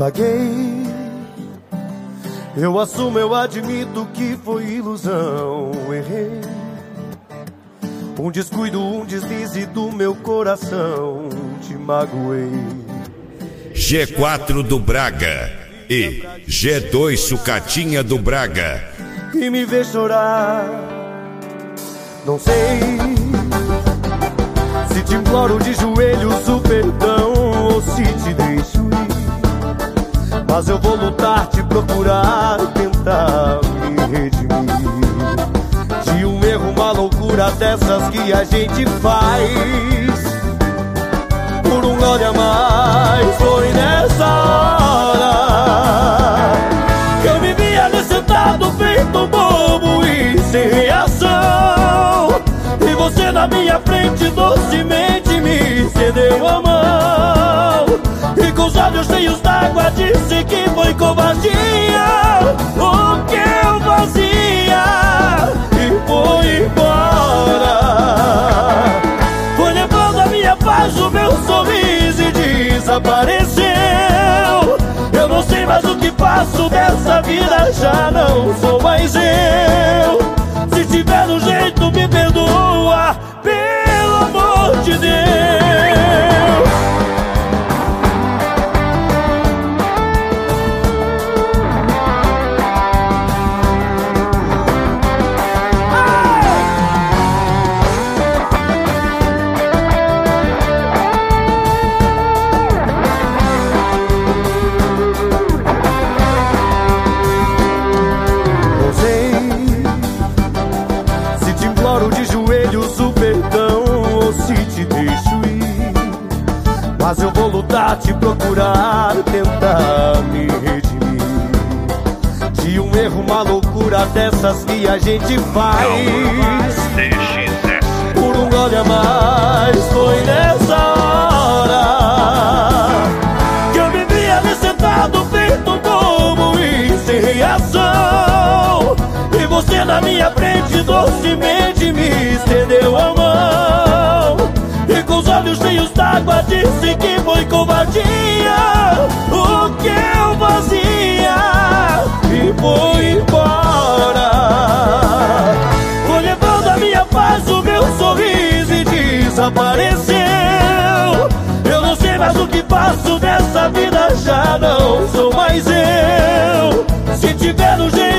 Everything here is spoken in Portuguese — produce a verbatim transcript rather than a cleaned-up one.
Vaguei, eu assumo, eu admito que foi ilusão. Errei, um descuido, um deslize do meu coração. Te magoei. G quatro do Braga e G dois Sucatinha do Braga. E me vê chorar, não sei se te imploro de joelhos o perdão ou se te deixo ir, mas eu vou lutar, te procurar e tentar me redimir de um erro, uma loucura dessas que a gente faz por um gole a mais. Foi nessa hora que eu me vi ali sentado feito um bobo e sem reação, e você na minha frente docemente me cedeu a mão, e com os olhos cheios d'água disse que foi covardia o que eu fazia, e foi embora. Foi levando a minha paz, o meu sorriso e desapareceu. Eu não sei mais o que faço dessa vida, já não sou mais eu. Se tiver um jeito me perdoa, pelo amor de Deus. Mas eu vou lutar, te procurar, tentar me redimir de um erro, uma loucura dessas que a gente faz por um gole a mais. Foi nessa hora que eu me vi ali sentado feito um bobo e sem reação, e você na minha frente docemente me estendeu a mão, e com os olhos cheios d'água disse que foi covardia o que eu fazia, e foi embora. Foi levando a minha paz, o meu sorriso e desapareceu. Eu não sei mais o que faço dessa vida, já não sou mais eu. Se tiver um jeito